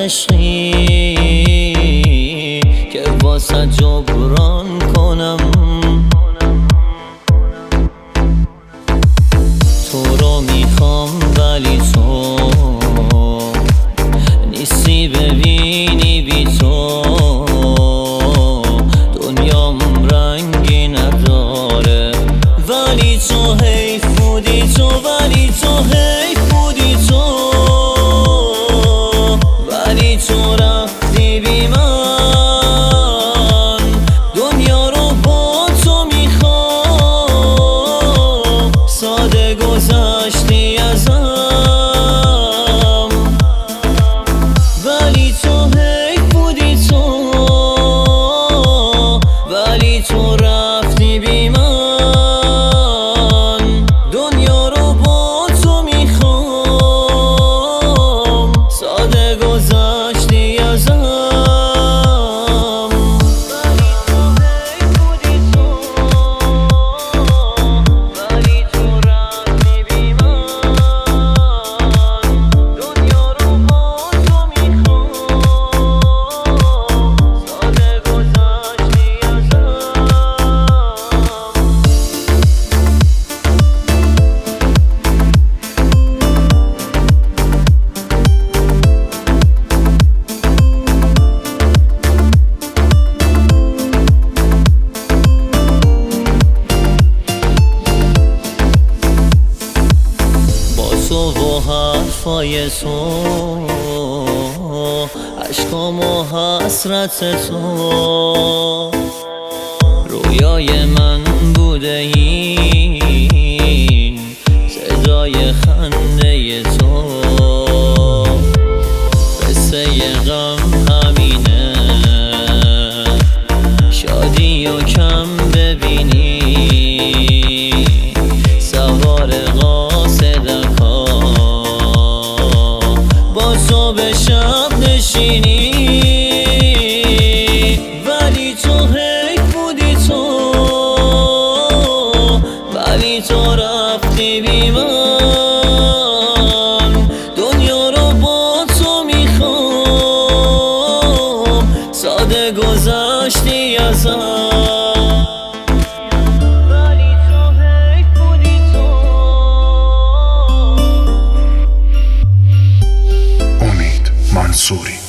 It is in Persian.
عشقی که واسه جبران کنم. تو رو میخوام ولی تو نیستی، ببینی بی تو دنیام رنگی نداره. ولی تو حیف بودی تو، ولی تو حیف بودی تو، ولی تو رفتی بی من. دنیا رو با تو میخوام، ساده گذشتی ازم. ولی تو حیف بودی تو، ولی تو رفتی بی من. دنیا رو با تو میخوام، ساده گذشتی ازم. تو و حرفای تو، عشقام و حسرت تو، رویای من بوده این صدای خنده تو. قصه غم همینه، شادی و کم ببینی، سوار قاصدکا با تو به شب نشینی. ولی تو حیف بودی تو، ولی تو رفتی بی من. دنیا رو با تو میخوام، ساده گذشتی ازم. ولی تو حیف بودی تو. امید منصوری.